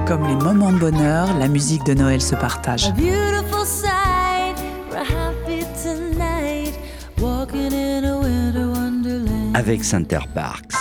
Comme les moments de bonheur, la musique de Noël se partage. A beautiful sight, we're happy tonight, walking in a winter wonderland. Avec Center Parcs.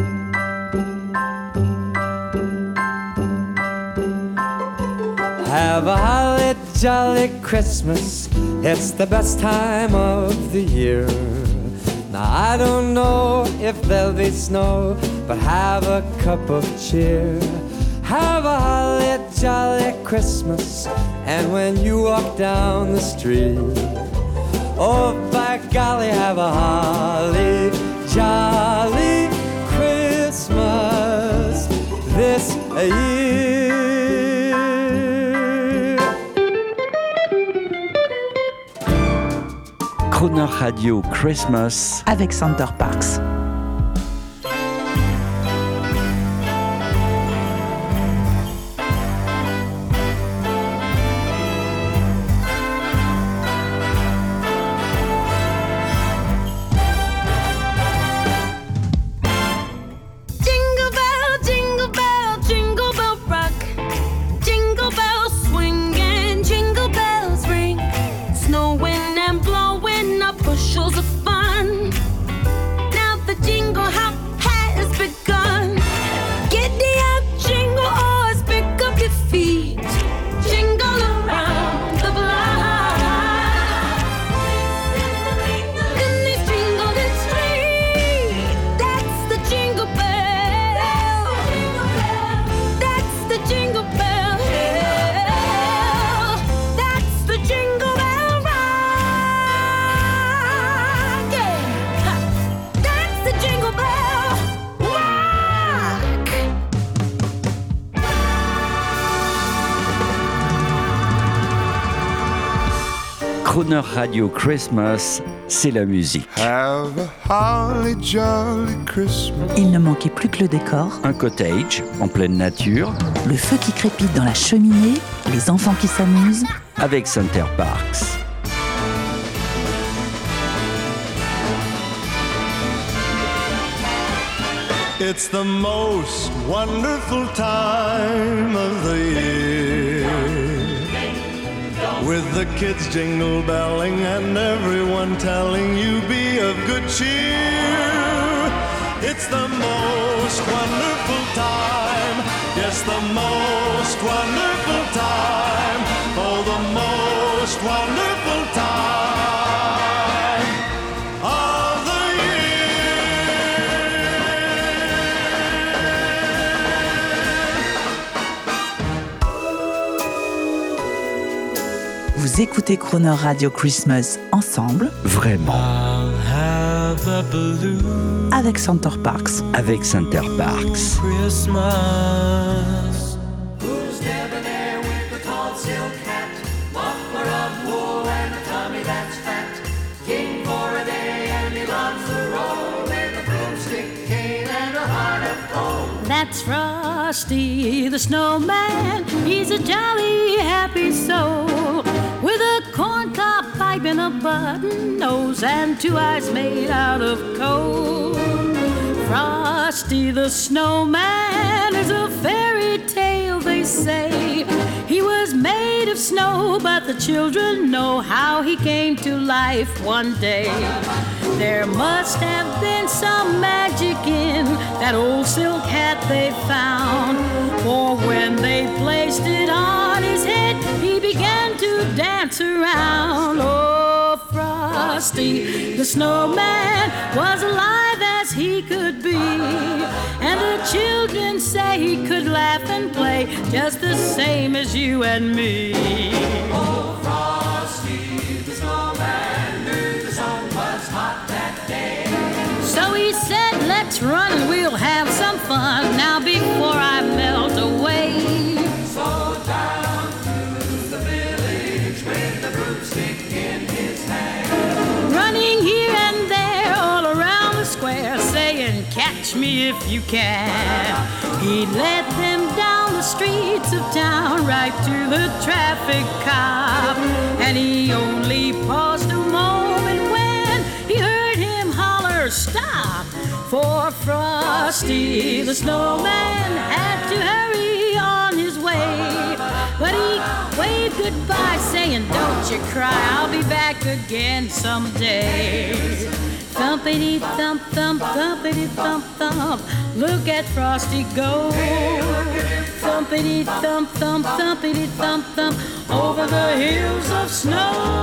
Have a holly jolly Christmas, it's the best time of the year. Now I don't know if there'll be snow, but have a cup of cheer. Have a holly jolly Christmas, and when you walk down the street, oh by golly, have a holly jolly Christmas this year. Crooner Radio Christmas avec Center Parcs. Crooner Radio Christmas, c'est la musique. Have a holly jolly Christmas. Il ne manquait plus que le décor, Un cottage en pleine nature le feu qui crépite dans la cheminée, les enfants qui s'amusent. avec Center Parcs. It's the most wonderful time of the year, with the kids jingle belling and everyone telling you be of good cheer. It's the most wonderful time, yes, the most wonderful time, oh, the most wonderful time of the year. Vous écoutez Crooner Radio Christmas ensemble Vraiment, I'll have the blue avec Center Parcs. avec Center Parcs. Christmas. Who's debonair with the tall silk hat, muffler of wool and a tummy that's fat, king for a day and he loves the roll with a broomstick cane and a heart of gold. That's Frosty the Snowman. He's a jolly, happy soul with a corncob pipe and a button nose and two eyes made out of coal. Frosty the Snowman is a fairy tale, they say. He was made of snow, but the children know how he came to life one day. There must have been some magic in that old silk hat they found, for when they placed it on his head, he began to dance around. Oh, Frosty the Snowman was alive as he could be, and the children say he could laugh and play just the same as you and me. Oh, Frosty the Snowman knew the sun was hot that day. So he said, let's run and we'll have some fun now before I melt away. So down through the village with the broomstick in his hand, Running here and there all around the square, saying, catch me if you can. He led them down the streets of town right to the traffic cop, and he only paused a moment when he heard him holler, stop! For Frosty the Snowman had to hurry on his way. goodbye, saying, don't you cry, I'll be back again someday. Thumpity thump thump, thumpity thump thump, look at Frosty go. Thumpity thump thump, thumpity thump thump, over the hills of snow.